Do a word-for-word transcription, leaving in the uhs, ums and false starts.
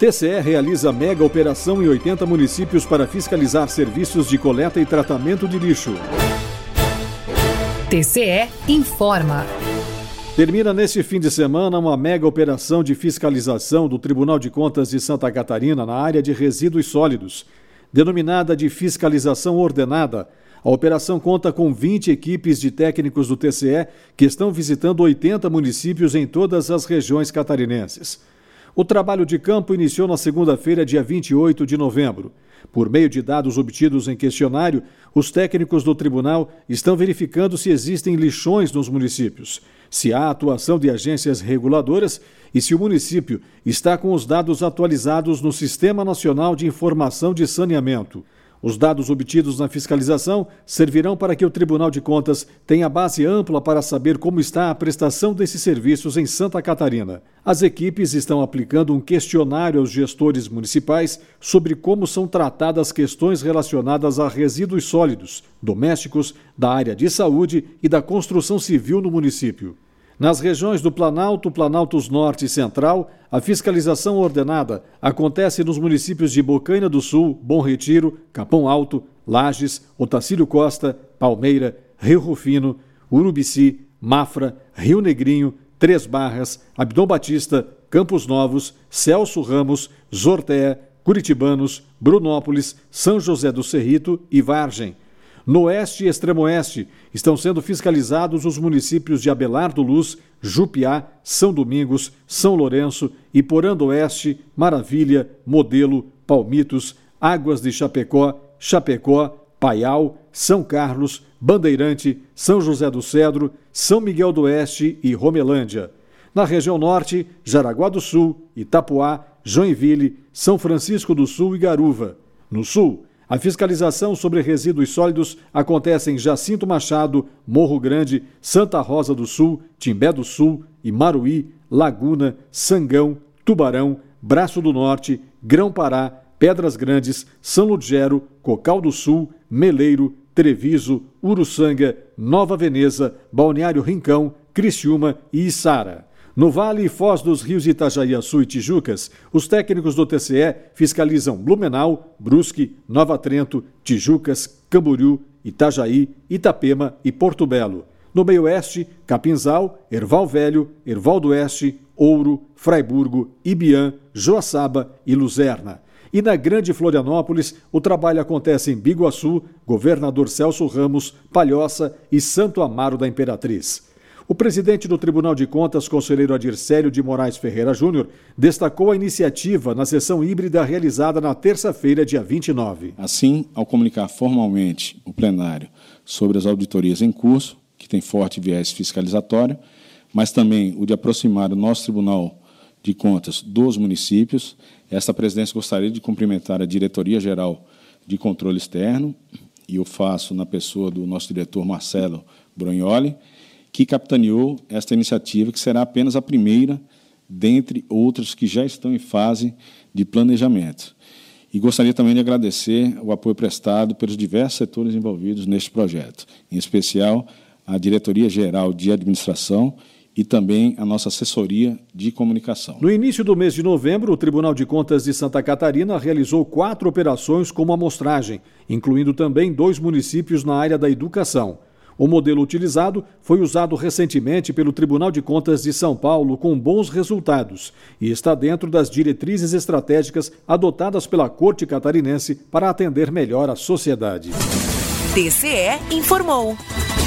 T C E realiza mega operação em oitenta municípios para fiscalizar serviços de coleta e tratamento de lixo. T C E informa. Termina neste fim de semana uma mega operação de fiscalização do Tribunal de Contas de Santa Catarina na área de resíduos sólidos. Denominada de fiscalização ordenada, a operação conta com vinte equipes de técnicos do T C E que estão visitando oitenta municípios em todas as regiões catarinenses. O trabalho de campo iniciou na segunda-feira, dia vinte e oito de novembro. Por meio de dados obtidos em questionário, os técnicos do tribunal estão verificando se existem lixões nos municípios, se há atuação de agências reguladoras e se o município está com os dados atualizados no Sistema Nacional de Informação de Saneamento. Os dados obtidos na fiscalização servirão para que o Tribunal de Contas tenha base ampla para saber como está a prestação desses serviços em Santa Catarina. As equipes estão aplicando um questionário aos gestores municipais sobre como são tratadas questões relacionadas a resíduos sólidos, domésticos, da área de saúde e da construção civil no município. Nas regiões do Planalto, Planaltos Norte e Central, a fiscalização ordenada acontece nos municípios de Bocaina do Sul, Bom Retiro, Capão Alto, Lages, Otacílio Costa, Palmeira, Rio Rufino, Urubici, Mafra, Rio Negrinho, Três Barras, Abdom Batista, Campos Novos, Celso Ramos, Zorté, Curitibanos, Brunópolis, São José do Cerrito e Vargem. No Oeste e Extremo-Oeste estão sendo fiscalizados os municípios de Abelardo Luz, Jupiá, São Domingos, São Lourenço, Iporã do Oeste, Maravilha, Modelo, Palmitos, Águas de Chapecó, Chapecó, Paial, São Carlos, Bandeirante, São José do Cedro, São Miguel do Oeste e Romelândia. Na região Norte, Jaraguá do Sul, Itapuá, Joinville, São Francisco do Sul e Garuva. No Sul, a fiscalização sobre resíduos sólidos acontece em Jacinto Machado, Morro Grande, Santa Rosa do Sul, Timbé do Sul, Imaruí, Laguna, Sangão, Tubarão, Braço do Norte, Grão-Pará, Pedras Grandes, São Ludgero, Cocal do Sul, Meleiro, Treviso, Uruçanga, Nova Veneza, Balneário Rincão, Criciúma e Içara. No Vale e Foz dos Rios Itajaiaçu e Tijucas, os técnicos do T C E fiscalizam Blumenau, Brusque, Nova Trento, Tijucas, Camboriú, Itajaí, Itapema e Porto Belo. No Meio-Oeste, Capinzal, Erval Velho, Erval do Oeste, Ouro, Fraiburgo, Ibiã, Joaçaba e Luzerna. E na Grande Florianópolis, o trabalho acontece em Biguaçu, Governador Celso Ramos, Palhoça e Santo Amaro da Imperatriz. O presidente do Tribunal de Contas, conselheiro Adircélio de Moraes Ferreira Júnior, destacou a iniciativa na sessão híbrida realizada na terça-feira, dia vinte e nove. Assim, ao comunicar formalmente o plenário sobre as auditorias em curso, que tem forte viés fiscalizatório, mas também o de aproximar o nosso Tribunal de Contas dos municípios, esta presidência gostaria de cumprimentar a Diretoria-Geral de Controle Externo, e eu faço na pessoa do nosso diretor Marcelo Brognoli, que capitaneou esta iniciativa, que será apenas a primeira, dentre outras que já estão em fase de planejamento. E gostaria também de agradecer o apoio prestado pelos diversos setores envolvidos neste projeto, em especial a Diretoria-Geral de Administração e também a nossa assessoria de comunicação. No início do mês de novembro, o Tribunal de Contas de Santa Catarina realizou quatro operações como amostragem, incluindo também dois municípios na área da educação. O modelo utilizado foi usado recentemente pelo Tribunal de Contas de São Paulo com bons resultados e está dentro das diretrizes estratégicas adotadas pela Corte Catarinense para atender melhor a sociedade. T C E informou.